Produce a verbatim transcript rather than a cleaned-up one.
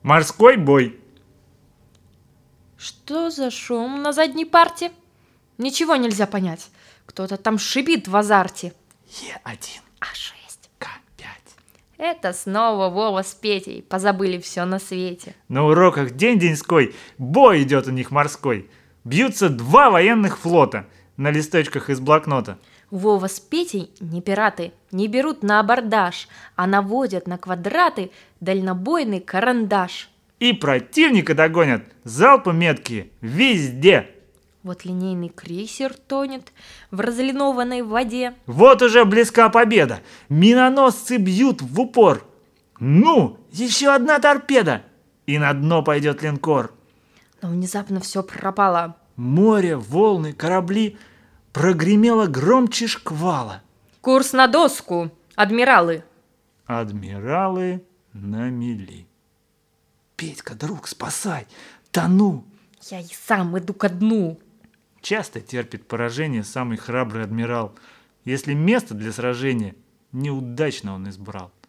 Морской бой. Что за шум на задней парте? Ничего нельзя понять. Кто-то там шипит в азарте. Е один. А шесть. К пять. Это снова Вова с Петей. Позабыли все на свете. На уроках день-деньской бой идет у них морской. Бьются два военных флота на листочках из блокнота. Вова с Петей не пираты, не берут на абордаж, а наводят на квадраты дальнобойный карандаш. И противника догонят залпы меткие везде. Вот линейный крейсер тонет в разлинованной воде. Вот уже близка победа. Миноносцы бьют в упор. Ну, еще одна торпеда, и на дно пойдет линкор. Но внезапно все пропало. Море, волны, корабли прогремело громче шквала. Курс на доску, адмиралы. Адмиралы на мели. Петька, друг, спасай, тону. Я и сам иду ко дну. Часто терпит поражение самый храбрый адмирал, если место для сражения неудачно он избрал.